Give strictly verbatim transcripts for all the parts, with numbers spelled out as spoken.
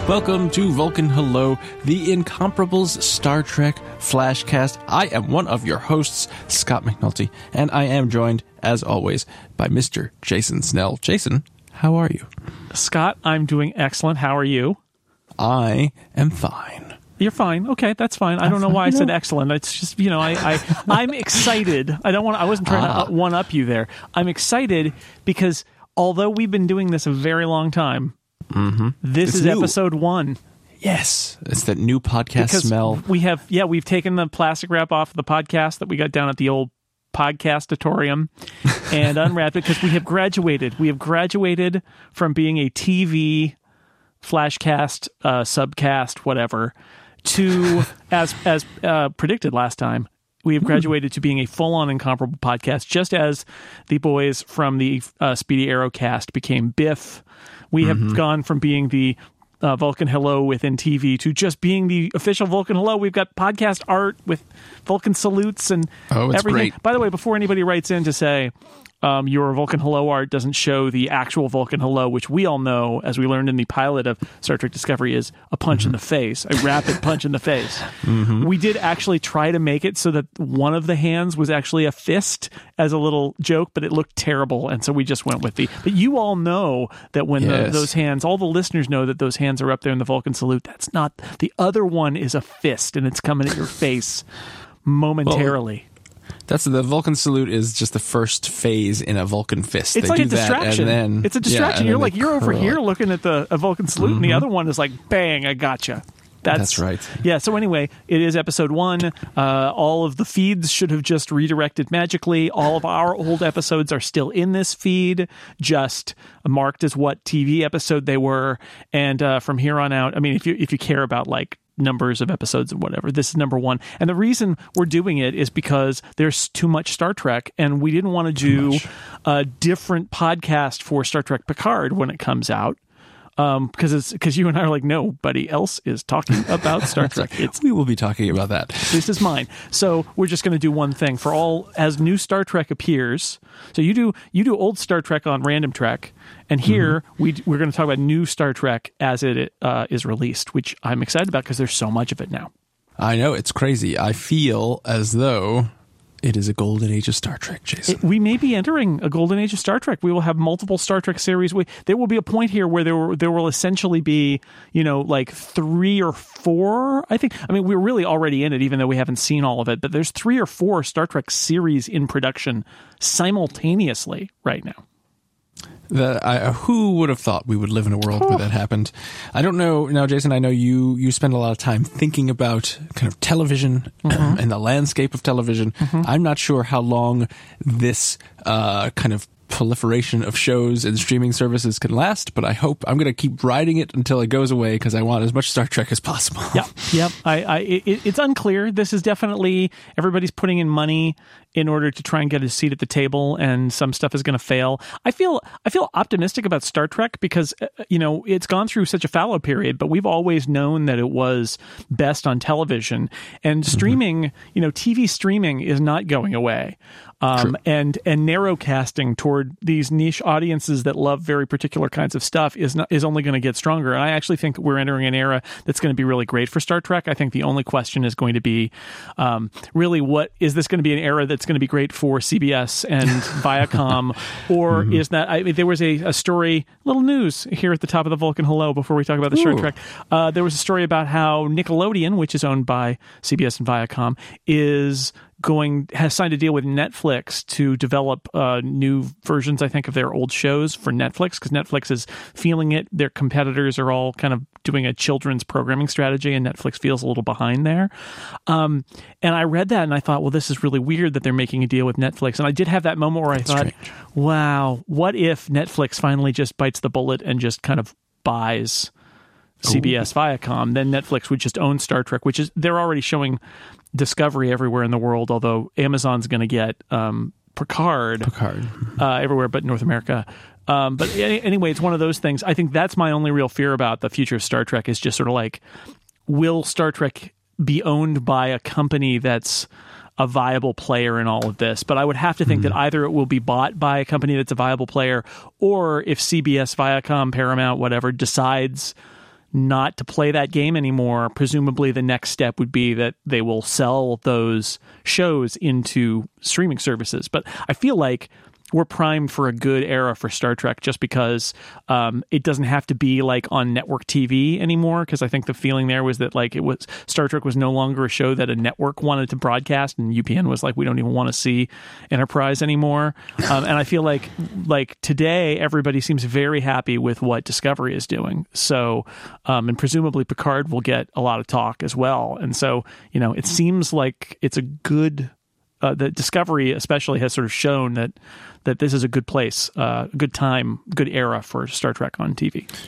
Welcome to Vulcan Hello, the Incomparables Star Trek Flashcast. I am one of your hosts, Scott McNulty, and I am joined, as always, by Mister Jason Snell. Jason, how are you? Scott, I'm doing excellent. How are you? I am fine. You're fine. Okay, that's fine. I don't know why I said excellent. It's just, you know, I, I, I'm excited. I don't want. I wasn't trying ah. to one-up you there. I'm excited because although we've been doing this a very long time, mm-hmm. this it's is new. episode one. Yes, it's that new podcast because smell. We have, yeah, we've taken the plastic wrap off the podcast that we got down at the old podcastatorium and unwrapped it because we have graduated. We have graduated from being a T V flashcast, uh, subcast, whatever, to as as uh, predicted last time. We have graduated to being a full-on Incomparable podcast, just as the boys from the uh, Speedy Arrow cast became Biff. We mm-hmm. have gone from being the uh, Vulcan Hello within T V to just being the official Vulcan Hello. We've got podcast art with Vulcan salutes and oh, it's everything. Great. By the way, before anybody writes in to say um, your Vulcan Hello art doesn't show the actual Vulcan Hello, which we all know, as we learned in the pilot of Star Trek Discovery, is a punch mm-hmm. in the face, a rapid punch in the face. Mm-hmm. We did actually try to make it so that one of the hands was actually a fist as a little joke, but it looked terrible, and so we just went with the... But you all know that when yes. the, those hands, all the listeners know that those hands are up there in the Vulcan salute. That's not... The other one is a fist, and it's coming at your face momentarily. Well, That's the Vulcan salute is just the first phase in a Vulcan fist. It's they like do a distraction. That and then, it's a distraction. Yeah, you're like you're over curl. here looking at the a Vulcan salute, mm-hmm. and the other one is like, bang, I gotcha. That's, That's right. Yeah. So anyway, it is episode one. Uh, all of the feeds should have just redirected magically. All of our old episodes are still in this feed, just marked as what T V episode they were. And uh, from here on out, I mean, if you if you care about like numbers of episodes and whatever, this is number one. And the reason we're doing it is because there's too much Star Trek, and we didn't want to do a different podcast for Star Trek Picard when it comes out. Um, because it's because you and I are like, nobody else is talking about Star Trek. It's, we will be talking about that. This is mine. So we're just going to do one thing for all as new Star Trek appears. So you do you do old Star Trek on Random Trek, and here mm-hmm. we we're going to talk about new Star Trek as it uh, is released, which I'm excited about because there's so much of it now. I know, it's crazy. I feel as though it is a golden age of Star Trek, Jason. It, we may be entering a golden age of Star Trek. We will have multiple Star Trek series. We, there will be a point here where there will, there will essentially be, you know, like three or four, I think. I mean, we're really already in it, even though we haven't seen all of it. But there's three or four Star Trek series in production simultaneously right now. That I, who would have thought we would live in a world oh. where that happened? I don't know. Now, Jason, I know you you spend a lot of time thinking about kind of television mm-hmm. and the landscape of television. Mm-hmm. I'm not sure how long this uh, kind of proliferation of shows and streaming services can last, but I hope I'm going to keep riding it until it goes away because I want as much Star Trek as possible. Yep, yep. I, I, it, it's unclear. This is definitely everybody's putting in money in order to try and get a seat at the table, and some stuff is going to fail. I feel I feel optimistic about Star Trek because you know it's gone through such a fallow period, but we've always known that it was best on television, and streaming. Mm-hmm. You know, T V streaming is not going away. Um, and and narrowcasting toward these niche audiences that love very particular kinds of stuff is not, is only going to get stronger. And I actually think we're entering an era that's going to be really great for Star Trek. I think the only question is going to be um, really what is this going to be an era that's going to be great for C B S and Viacom, or mm-hmm. is that I mean, there was a, a story, little news here at the top of the Vulcan Hello before we talk about the Ooh. Star Trek. Uh, there was a story about how Nickelodeon, which is owned by C B S and Viacom, is going has signed a deal with Netflix to develop uh, new versions, I think, of their old shows for Netflix, because Netflix is feeling it. Their competitors are all kind of doing a children's programming strategy, and Netflix feels a little behind there. Um, and I read that, and I thought, well, this is really weird that they're making a deal with Netflix. And I did have that moment where I That's thought, strange. wow, what if Netflix finally just bites the bullet and just kind of buys C B S, Ooh. Viacom? Then Netflix would just own Star Trek, which is they're already showing Discovery everywhere in the world, although Amazon's going to get um, Picard, Picard. Uh, everywhere but North America. Um, but anyway, it's one of those things. I think that's my only real fear about the future of Star Trek is just sort of like, will Star Trek be owned by a company that's a viable player in all of this? But I would have to think mm-hmm. that either it will be bought by a company that's a viable player, or if C B S, Viacom, Paramount, whatever, decides not to play that game anymore, presumably the next step would be that they will sell those shows into streaming services. But I feel like we're primed for a good era for Star Trek just because um, it doesn't have to be like on network T V anymore. Because I think the feeling there was that like it was Star Trek was no longer a show that a network wanted to broadcast, and U P N was like, we don't even want to see Enterprise anymore. Um, and I feel like like today everybody seems very happy with what Discovery is doing. So um, and presumably Picard will get a lot of talk as well. And so you know it seems like it's a good. Uh, the Discovery especially has sort of shown that that this is a good place, uh, a good time, good era for Star Trek on T V.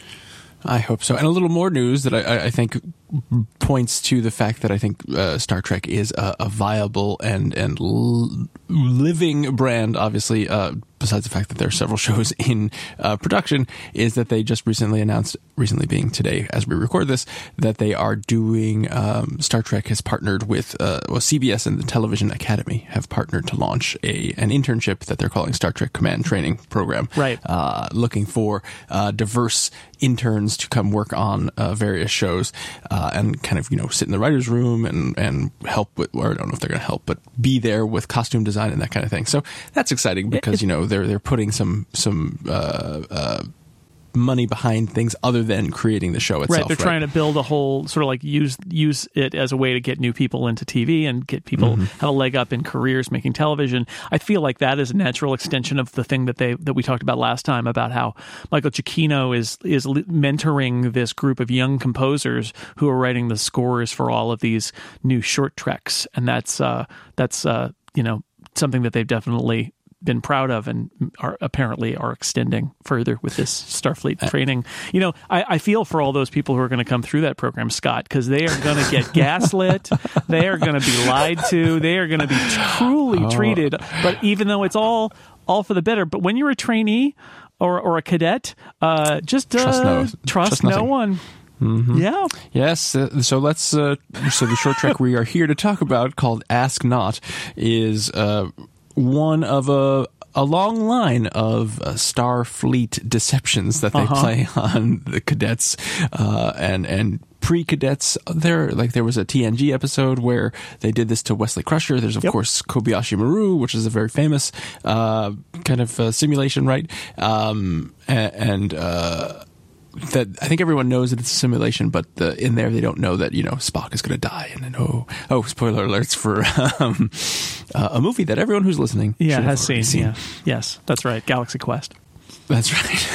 I hope so. And a little more news that I, I think points to the fact that I think uh, Star Trek is a, a viable and and l- living brand, obviously, uh, besides the fact that there are several shows in uh, production, is that they just recently announced, recently being today as we record this, that they are doing, um, Star Trek has partnered with, uh, well, C B S and the Television Academy have partnered to launch a an internship that they're calling Star Trek Command Training Program. Right. Uh, looking for uh, diverse interns to come work on uh, various shows uh, and kind of, you know, sit in the writer's room and, and help with, or I don't know if they're going to help, but be there with costume design and that kind of thing. So that's exciting because, it, you know, they're they're putting some some uh, uh, money behind things other than creating the show itself. Right, they're right? trying to build a whole sort of like use use it as a way to get new people into T V and get people mm-hmm. have a leg up in careers making television. I feel like that is a natural extension of the thing that they that we talked about last time about how Michael Giacchino is is mentoring this group of young composers who are writing the scores for all of these new short treks, and that's uh, that's uh, you know something that they've definitely been proud of and are apparently are extending further with this Starfleet training. You know, I, I feel for all those people who are going to come through that program, Scott, because they are going to get gaslit. They are going to be lied to. They are going to be cruelly oh. treated. But even though it's all all for the better, but when you're a trainee or or a cadet, uh, just uh, trust no, trust no one. Mm-hmm. Yeah. Yes. Uh, so let's. Uh, so the short trek we are here to talk about, called Ask Not, is. Uh, one of a a long line of uh, Starfleet deceptions that they uh-huh. play on the cadets uh, and and pre-cadets. There, like there was a T N G episode where they did this to Wesley Crusher. There's of yep. course Kobayashi Maru, which is a very famous uh, kind of uh, simulation, right? Um, and. and uh, that I think everyone knows that it's a simulation, but the, in there they don't know that, you know, Spock is going to die. And then, oh, oh, spoiler alerts for um, uh, a movie that everyone who's listening yeah, has seen, seen. Yeah. Yes, that's right. Galaxy Quest. That's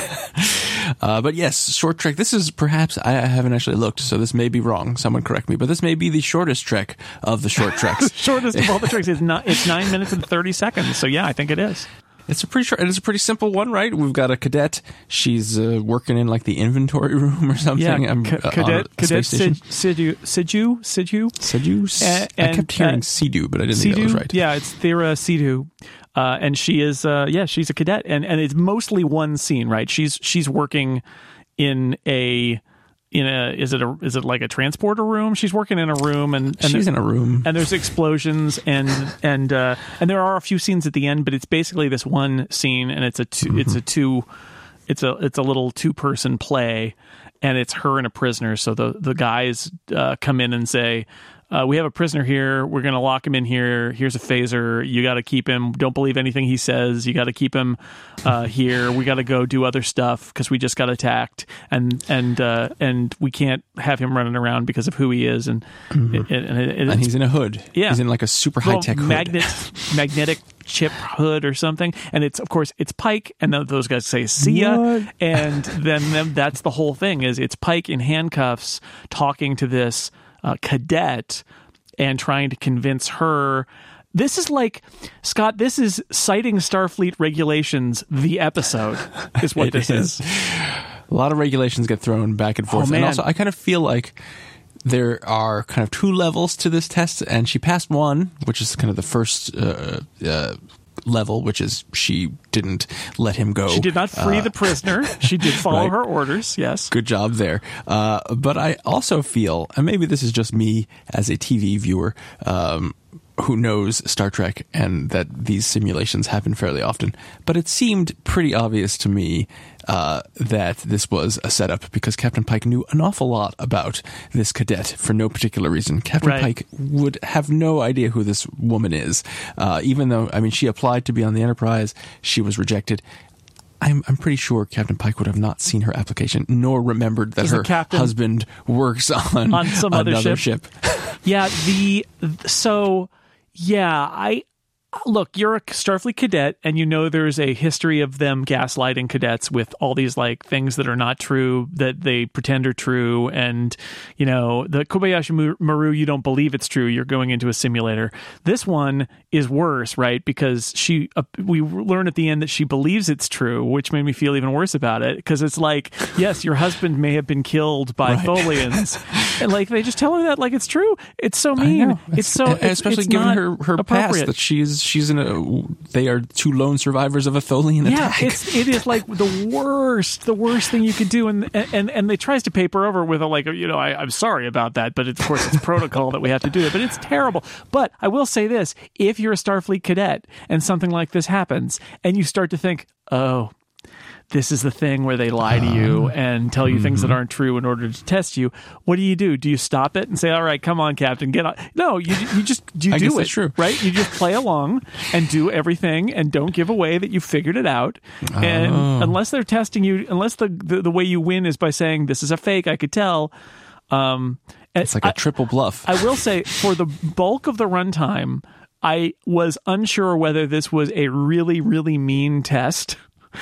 right. uh, but yes, short trek. This is perhaps, I haven't actually looked, so this may be wrong. Someone correct me, but this may be the shortest trek of the short treks. Shortest of all the treks. It's, not, it's nine minutes and thirty seconds. So yeah, I think it is. It's a pretty short, and it's a pretty simple one, right? We've got a cadet. She's uh, working in like the inventory room or something. Yeah, um, ca- uh, cadet, cadet Sidu, Sidu, Sidu, Sidu. I kept hearing uh, Sidu, but I didn't think that was right. Yeah, it's Thera Sidu, uh, and she is, uh, yeah, she's a cadet, and and it's mostly one scene, right? She's she's working in a. In a is it a is it like a transporter room? She's working in a room, and, and she's in a room, and there's explosions, and and uh, and there are a few scenes at the end, but it's basically this one scene, and it's a two, mm-hmm. it's a two, it's a it's a little two person play, and it's her and a prisoner. So the the guys uh, come in and say, Uh, we have a prisoner here. We're going to lock him in here. Here's a phaser. You got to keep him. Don't believe anything he says. You got to keep him uh, here. We got to go do other stuff because we just got attacked, and and uh, and we can't have him running around because of who he is. And mm-hmm. it, it, it, it, and he's in a hood. Yeah, he's in like a super high tech magnet magnetic chip hood or something. And it's of course it's Pike, and then those guys say "see ya," what? and then, then that's the whole thing. Is it's Pike in handcuffs talking to this. Uh, cadet and trying to convince her. This is like, Scott, this is citing Starfleet regulations, the episode, is what this is. is. A lot of regulations get thrown back and forth. Oh, man. And also, I kind of feel like there are kind of two levels to this test, and she passed one, which is kind of the first uh, uh, level, which is she didn't let him go. She did not free uh, the prisoner. She did follow right. her orders, yes. Good job there. Uh, but I also feel, and maybe this is just me as a T V viewer, um, who knows Star Trek and that these simulations happen fairly often. But it seemed pretty obvious to me uh, that this was a setup because Captain Pike knew an awful lot about this cadet for no particular reason. Captain Right. Pike would have no idea who this woman is, uh, even though, I mean, she applied to be on the Enterprise. She was rejected. I'm, I'm pretty sure Captain Pike would have not seen her application, nor remembered that Does the her captain- husband works on, On some other another ship? ship. Yeah, the so yeah, I look, you're a Starfleet cadet and you know there's a history of them gaslighting cadets with all these like things that are not true that they pretend are true, and you know, the Kobayashi Maru, you don't believe it's true, you're going into a simulator. This one is worse, right? Because she uh, we learn at the end that she believes it's true, which made me feel even worse about it, because it's like, yes, your husband may have been killed by Right. Tholians, and like they just tell her that like it's true. It's so mean. It's so And it's, especially it's given not her her past appropriate. that she's she's in a they are two lone survivors of a Tholian Yeah, attack. it's it is like the worst, the worst thing you could do, and and and they tries to paper over with a like, you know, I, I'm sorry about that, but it's, of course it's protocol that we have to do it, but it's terrible. But I will say this: if you're a Starfleet cadet and something like this happens, and you start to think, oh, this is the thing where they lie to you and tell you mm-hmm. things that aren't true in order to test you. What do you do? Do you stop it and say, all right, come on, Captain, get on? No, you you just you I do guess it, that's true. right? You just play along and do everything and don't give away that you figured it out. And oh. unless they're testing you, unless the, the, the way you win is by saying, this is a fake, I could tell. Um, it's like a I, triple bluff. I will say, for the bulk of the runtime, I was unsure whether this was a really, really mean test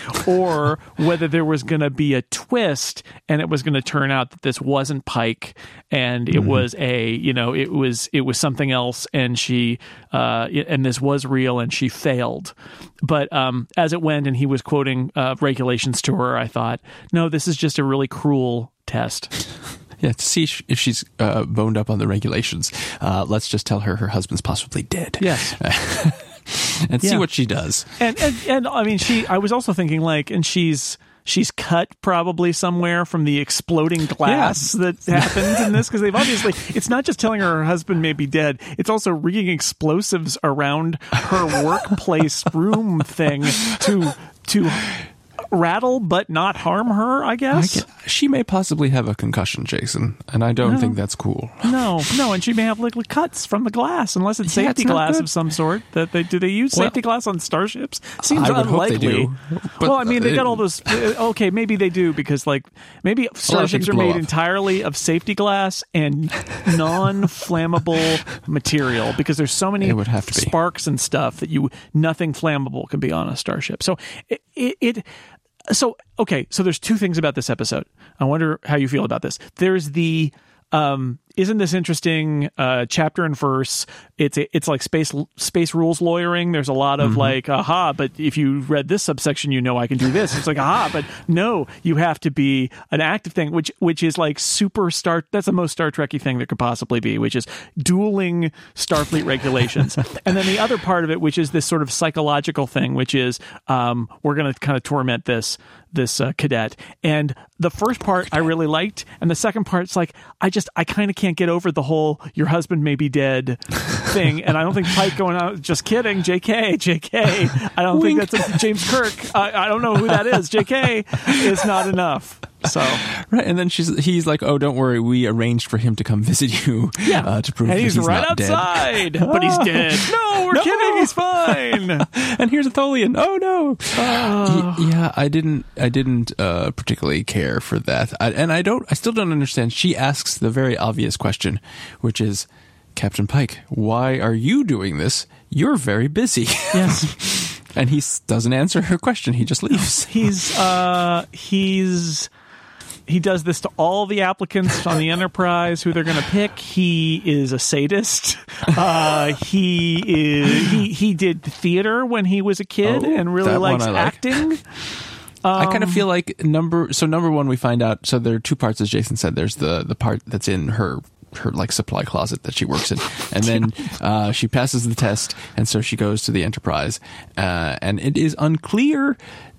or whether there was going to be a twist and it was going to turn out that this wasn't Pike and it mm-hmm. was a, you know, it was it was something else, and she uh, and this was real and she failed. But um, as it went and he was quoting uh, regulations to her, I thought, no, this is just a really cruel test. Yeah, to see if she's uh, boned up on the regulations, uh, let's just tell her her husband's possibly dead. Yes. and yeah. see what she does. And, and and I mean, she. I was also thinking like, and she's she's cut probably somewhere from the exploding glass yeah. that happened in this, because they've obviously. It's not just telling her her husband may be dead. It's also rigging explosives around her workplace room thing to to. rattle but not harm her, I guess. I can, she may possibly have a concussion, Jason, and I don't no. think that's cool. No, no, and she may have little cuts from the glass, unless it's yeah, safety it's glass good. of some sort. That they do they use well, safety glass on starships? Seems I would unlikely. Hope they do, but, well, I mean, they uh, got all those. Okay, maybe they do, because like maybe starships are made up. entirely of safety glass and non-flammable material, because there's so many it would have to be. sparks and stuff that you nothing flammable can be on a starship. So it. it, it So, okay, so there's two things about this episode. I wonder how you feel about this. There's the, um, isn't this interesting uh, chapter and verse? It's a, it's like space space rules lawyering. There's a lot of mm-hmm. like, aha, but if you read this subsection, you know I can do this. It's like, aha, but no, you have to be an active thing, which which is like super Star. That's the most Star Trek-y thing there could possibly be, which is dueling Starfleet regulations. And then the other part of it, which is this sort of psychological thing, which is um, we're going to kind of torment this this uh, cadet. And the first part I really liked, and the second part's like, I just, I kind of can't get over the whole your husband may be dead thing. And I don't think Pike going out, just kidding, J K, J K. I don't Wink. think that's a, James Kirk. I, I don't know who that is. J K is not enough. So right, and then she's he's like, "Oh, don't worry, we arranged for him to come visit you, yeah, uh, to prove and that he's, he's right not outside, dead. but he's dead. No, we're no. kidding. He's fine. And here's a Tholian. Oh no. Uh, y- yeah, I didn't. I didn't uh, particularly care for that, I, and I don't. I still don't understand. She asks the very obvious question, which is, Captain Pike, why are you doing this? You're very busy. Yes. And he doesn't answer her question. He just leaves. He's uh, he's. He does this to all the applicants on the Enterprise who they're going to pick. He is a sadist. Uh, he is. He he did theater when he was a kid oh, and really likes like. acting. Um, I kind of feel like number. So number one, we find out. So there are two parts, as Jason said. There's the the part that's in her. her like supply closet that she works in, and then uh, she passes the test, and so she goes to the Enterprise, uh, and it is unclear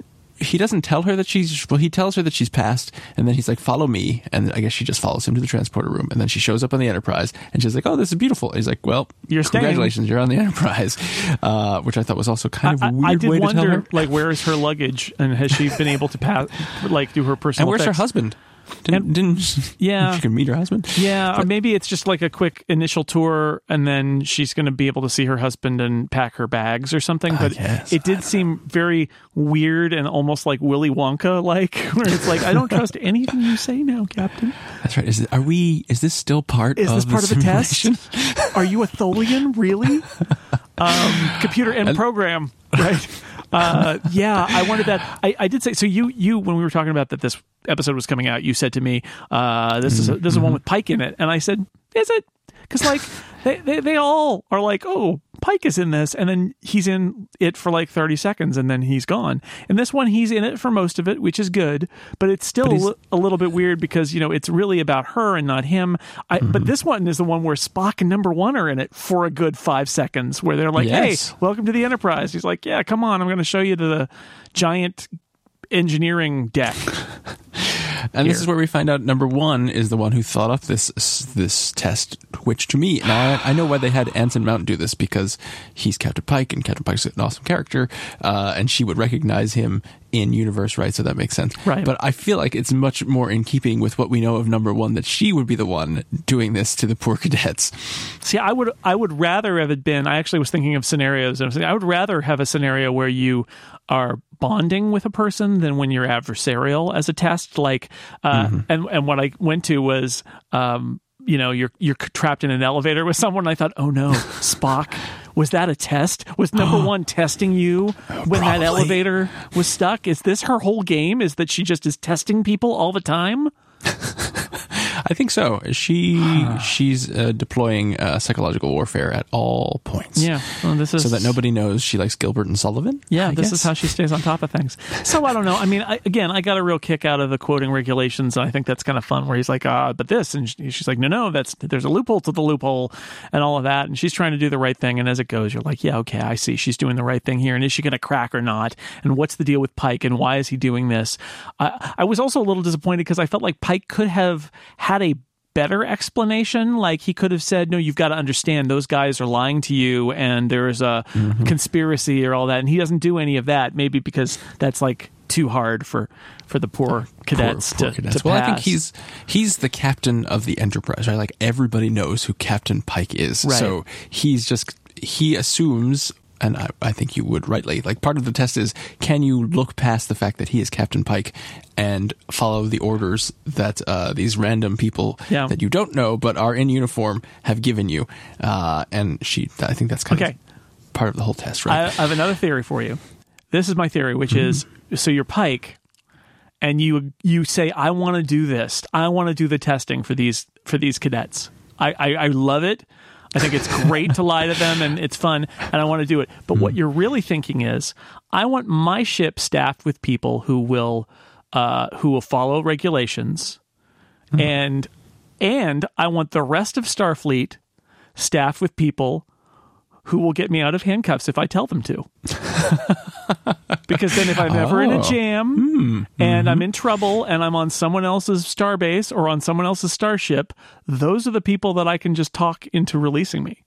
he doesn't tell her that she's, well, he tells her that she's passed, and then he's like, follow me. And I guess she just follows him to the transporter room. And then she shows up on the Enterprise, and she's like, oh, this is beautiful. And he's like, well, you're congratulations, you're on the Enterprise. Uh, which I thought was also kind of a weird I, I did way to wonder, tell her. like, where is her luggage? And has she been able to pass, like, do her personal And where's effects? her husband? Didn't, And- didn't Yeah. she can meet her husband? Yeah, or maybe it's just like a quick initial tour, and then she's going to be able to see her husband and pack her bags or something. But guess. it did seem very weird and almost like Willy Wonka, like where it's like, I don't trust anything you say now, Captain. That's right. Is it, are we? Is this still part? Is of this part the of the test? simulation? Are you a Tholian, really? Um, computer and program, right? Uh, yeah, I wanted that. I, I did say so. You, you, when we were talking about that, this episode was coming out. You said to me, uh, "This is a, this is one with Pike in it," and I said, "Is it?" Because like they, they they all are like, "Oh, Pike is in this," and then he's in it for like thirty seconds, and then he's gone. And this one, he's in it for most of it, which is good, but it's still But a, he's- li- a little bit weird because you know it's really about her and not him. I, Mm-hmm. But this one is the one where Spock and Number One are in it for a good five seconds, where they're like, Yes. "Hey, welcome to the Enterprise." He's like, "Yeah, come on, I'm going to show you to the giant engineering deck." And this Here. is where we find out number one is the one who thought up this this test, which to me, now I, I know why they had Anson Mount do this, because he's Captain Pike, and Captain Pike's an awesome character, uh, and she would recognize him in universe, right? So that makes sense. Right. But I feel like it's much more in keeping with what we know of number one, that she would be the one doing this to the poor cadets. See, I would I would rather have it been. I actually was thinking of scenarios. And I was thinking, I would rather have a scenario where you are bonding with a person than when you're adversarial as a test. Like, uh, Mm-hmm. and and what I went to was, um, you know, you're you're trapped in an elevator with someone. And I thought, oh no, Spock. Was that a test? Was number one testing you when that Probably. elevator was stuck? Is this her whole game? Is that she just is testing people all the time? I think so. She she's uh, deploying uh, psychological warfare at all points. Yeah. Well, this is So that nobody knows she likes Gilbert and Sullivan. Yeah, I this guess. is how she stays on top of things. So I don't know. I mean, I, again, I got a real kick out of the quoting regulations, and I think that's kind of fun. Where he's like, "Ah, but this," and she- she's like, "No, no, that's there's a loophole to the loophole," and all of that. And she's trying to do the right thing. And as it goes, you're like, "Yeah, okay, I see. She's doing the right thing here." And is she going to crack or not? And what's the deal with Pike? And why is he doing this? I, I was also a little disappointed because I felt like Pike could have had a better explanation. Like he could have said, no, you've got to understand those guys are lying to you and there's a Mm-hmm. conspiracy or all that. And he doesn't do any of that, maybe because that's like too hard for, for the poor cadets Poor- poor to, cadets. to well, pass. I think he's he's the captain of the Enterprise, right? Like everybody knows who Captain Pike is. Right. So he's just he assumes, and I, I think you would rightly, like part of the test is, can you look past the fact that he is Captain Pike and follow the orders that uh, these random people Yeah. that you don't know but are in uniform have given you? Uh, and she, I think that's kind Okay. of part of the whole test, I, right? I have another theory for you. This is my theory, which is, so you're Pike and you, you say, I want to do this. I want to do the testing for these, for these cadets. I, I, I love it. I think it's great to lie to them and it's fun and I want to do it. But what you're really thinking is, I want my ship staffed with people who will, uh, who will follow regulations and, and I want the rest of Starfleet staffed with people who will get me out of handcuffs if I tell them to. Because then if I'm ever in a Oh. jam Mm, and mhm. I'm in trouble and I'm on someone else's starbase or on someone else's starship, those are the people that I can just talk into releasing me.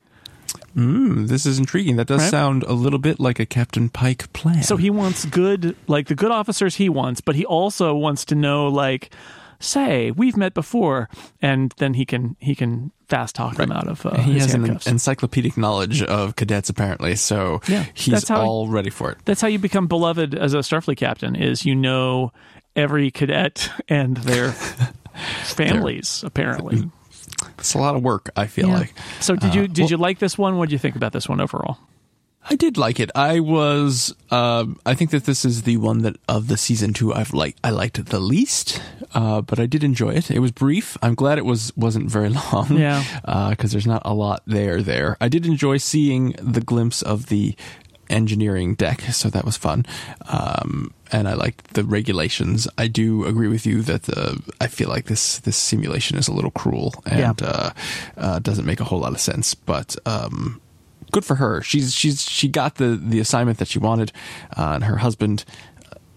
Mm, this is intriguing. That does Right? sound a little bit like a Captain Pike plan. So he wants good, like the good officers he wants, but he also wants to know, like, say, we've met before, and then he can he can fast talk them out of uh, he his has an handcuffs. encyclopedic knowledge of cadets, apparently, so Yeah, he's that's how- all ready for it. That's how you become beloved as a Starfleet captain, is you know every cadet and their families, apparently. It's a lot of work, I feel Yeah. like. So did you Uh, did well- you like this one? What did you think about this one overall? I did like it. I was, um, I think that this is the one that of the season two I've liked, I liked the least, uh, but I did enjoy it. It was brief. I'm glad it was, wasn't very long. Yeah. Uh, cause there's not a lot there there. I did enjoy seeing the glimpse of the engineering deck, so that was fun. Um, and I liked the regulations. I do agree with you that the, I feel like this, this simulation is a little cruel and, Yeah. uh, uh, doesn't make a whole lot of sense, but, um, good for her. She's she's she got the the assignment that she wanted, uh, and her husband.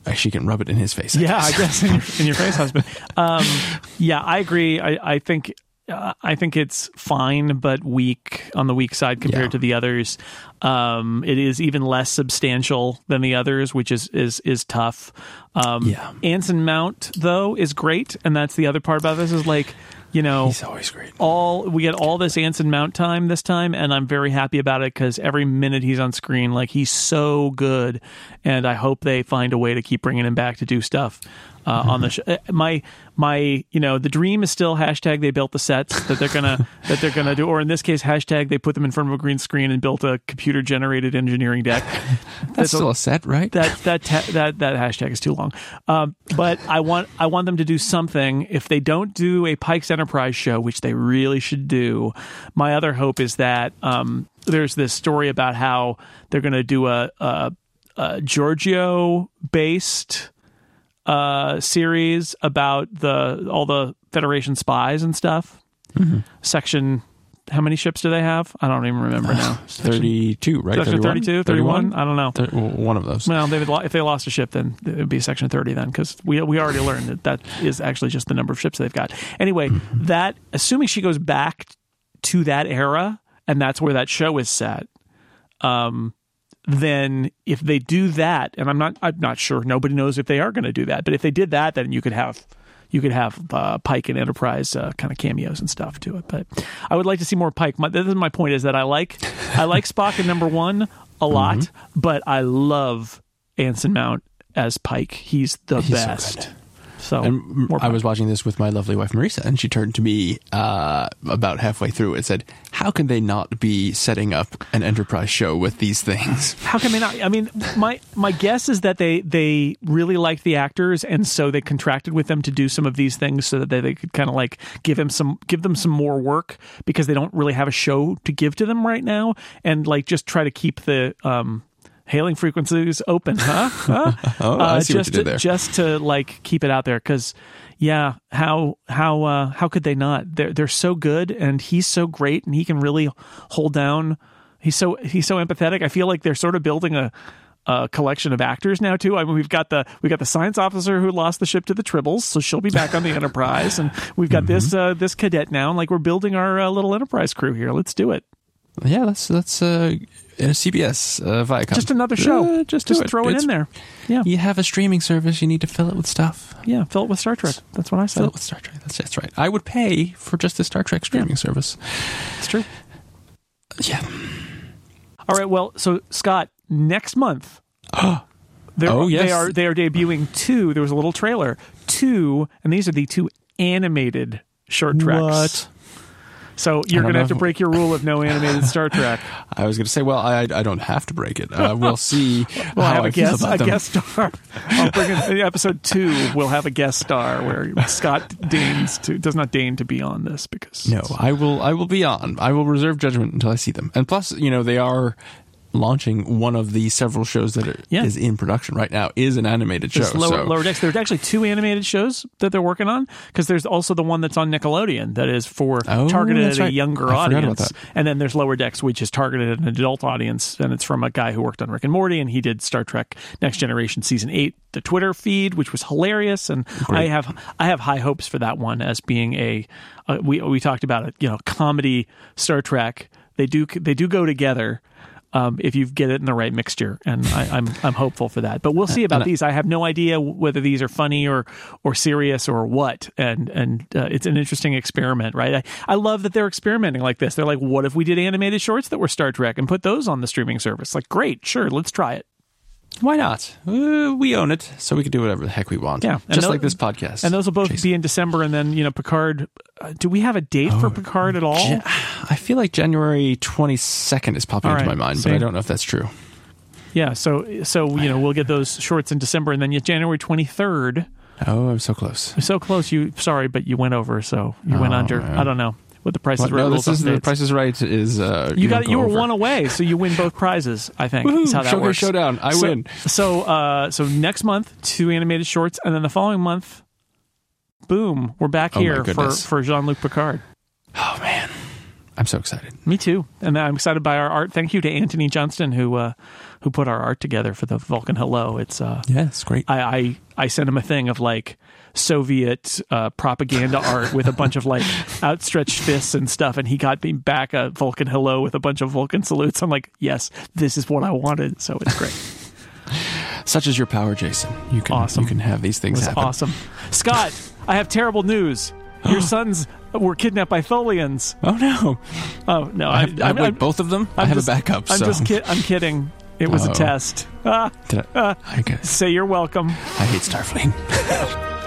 she can rub it in his face. I yeah, guess. I guess in your, in your face, husband. Um, yeah, I agree. I, I think uh, I think it's fine, but weak on the weak side compared Yeah. to the others. Um, it is even less substantial than the others, which is is is tough. Um, Yeah. Anson Mount though is great, and that's the other part about this is like, you know, He's always great. all we get all this Anson Mount time this time, and I'm very happy about it because every minute he's on screen, like he's so good, and I hope they find a way to keep bringing him back to do stuff uh, on the show. My my, you know, the dream is still hashtag they built the sets that they're gonna that they're gonna do, or in this case, hashtag they put them in front of a green screen and built a computer generated engineering deck. That's still a set, right? That that ta- that that hashtag is too long. Um, but I want I want them to do something. If they don't do a Pike's Enterprise show, which they really should do, my other hope is that um, there's this story about how they're going to do a, a, a Giorgio based uh, series about the all the Federation spies and stuff. Mm-hmm. Section. How many ships do they have? I don't even remember now. thirty-two, right? Section thirty-two, thirty-one? I don't know. Thir- one of those. Well, they would, if they lost a ship, then it would be section thirty then, because we we already learned that that is actually just the number of ships they've got. Anyway, mm-hmm. that, assuming she goes back to that era, and that's where that show is set, um, then if they do that, and I'm not I'm not sure, nobody knows if they are going to do that, but if they did that, then you could have... You could have uh, Pike and Enterprise uh, kind of cameos and stuff to it, but I would like to see more Pike. My, this is my point: is that I like I like Spock in number one a lot, mm-hmm. but I love Anson Mount as Pike. He's the He's best. So, so and I was watching this with my lovely wife Marisa, and she turned to me uh, about halfway through and said, "How can they not be setting up an Enterprise show with these things? How can they not? I mean, my my guess is that they they really liked the actors, and so they contracted with them to do some of these things so that they, they could kind of like give him some give them some more work because they don't really have a show to give to them right now, and like just try to keep the um, hailing frequencies open, huh? huh? oh, I see uh, what you did to, there. Just to like keep it out there because. Yeah, how how uh, how could they not? They're they're so good, and he's so great, and he can really hold down. He's so he's so empathetic. I feel like they're sort of building a, a collection of actors now too. I mean, we've got the we got the science officer who lost the ship to the Tribbles, so she'll be back on the Enterprise, and we've got mm-hmm. this uh, this cadet now, and like we're building our uh, little Enterprise crew here. Let's do it. Yeah, that's that's uh, a C B S uh, Viacom. Just another show. Uh, just just it. throw it it's, in there. Yeah, you have a streaming service. You need to fill it with stuff. Yeah, fill it with Star Trek. That's what I said. Fill it with Star Trek. That's that's right. I would pay for just a Star Trek streaming yeah. service. It's true. Yeah. All right. Well, so Scott, next month. oh yes. They are they are debuting two. There was a little trailer. Two, and these are the two animated short treks. What? So you're going to have to break your rule of no animated Star Trek. I was going to say, well, I I don't have to break it. Uh, we'll see we'll how have I a guest, feel about a them. guest star. I'll bring in, in episode two. We'll have a guest star where Scott deigns to does not deign to be on this because no, I will I will be on. I will reserve judgment until I see them. And plus, you know, they are launching one of the several shows that are, yeah. is in production right now is an animated show. Lower, so. Lower Decks. There's actually two animated shows that they're working on because there's also the one that's on Nickelodeon that is for oh, targeted at right. a younger I audience. And then there's Lower Decks, which is targeted at an adult audience, and it's from a guy who worked on Rick and Morty, and he did Star Trek Next Generation season eight, the Twitter feed, which was hilarious. And Great. I have I have high hopes for that one as being a uh, we we talked about it, you know, comedy Star Trek. They do they do go together. Um, if you get it in the right mixture, and I, I'm I'm hopeful for that. But we'll see about these. I have no idea whether these are funny or or serious or what. And and uh, it's an interesting experiment, right? I, I love that they're experimenting like this. They're like, what if we did animated shorts that were Star Trek and put those on the streaming service? Like, great, sure, let's try it. Why not? Uh, we own it, so we can do whatever the heck we want. Yeah, just those, like this podcast. And those will both Jason. be in December. And then, you know, Picard. Uh, do we have a date oh, for Picard at all? Ja- I feel like January twenty-second is popping right. into my mind, See? but I don't know if that's true. Yeah, so so you know we'll get those shorts in December, and then you, January twenty-third. Oh, I'm so close. So close. You sorry, but you went over, so you oh, went under. Man. I don't know. What the Price is Right? No, this is updates. the Price is Right. Is uh, you, you got? You were over. one away, so you win both prizes. I think. Woohoo, is how that Showcase works. Showdown. I so, win. So, uh, so next month, two animated shorts, and then the following month, boom, we're back oh here for for Jean-Luc Picard. Oh man, I'm so excited. Me too. And I'm excited by our art. Thank you to Anthony Johnston who uh, who put our art together for the Vulcan Hello. It's uh, yeah, it's great. I, I I sent him a thing of like Soviet uh, propaganda art with a bunch of like outstretched fists and stuff, and he got me back a Vulcan Hello with a bunch of Vulcan salutes. I'm like, yes, this is what I wanted. So it's great. Such is your power, Jason. You can awesome. you can have these things happen. Awesome. Scott, I have terrible news. Your sons were kidnapped by Tholians. Oh no! Oh no! I have, I, I, wait, I'm, both of them. I'm I have just, a backup. I'm so. just kidding. I'm kidding. It was Uh-oh. a test. Ah, Did I, uh, I guess. Say you're welcome. I hate Starfleet.